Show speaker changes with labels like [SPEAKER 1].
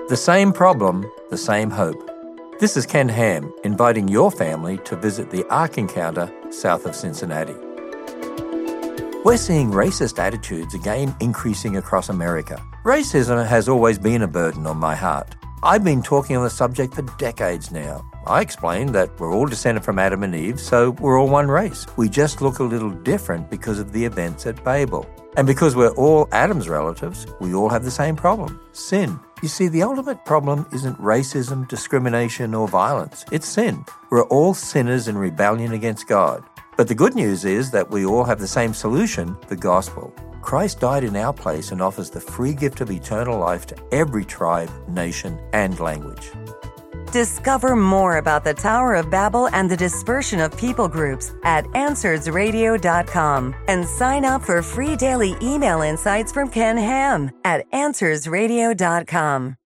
[SPEAKER 1] The same problem, the same hope. This is Ken Ham, inviting your family to visit the Ark Encounter south of Cincinnati. We're seeing racist attitudes again increasing across America. Racism has always been a burden on my heart. I've been talking on the subject for decades now. I explained that we're all descended from Adam and Eve, so we're all one race. We just look a little different because of the events at Babel. And because we're all Adam's relatives, we all have the same problem: sin. You see, the ultimate problem isn't racism, discrimination, or violence. It's sin. We're all sinners in rebellion against God. But the good news is that we all have the same solution, the gospel. Christ died in our place and offers the free gift of eternal life to every tribe, nation, and language.
[SPEAKER 2] Discover more about the Tower of Babel and the dispersion of people groups at AnswersRadio.com and sign up for free daily email insights from Ken Ham at AnswersRadio.com.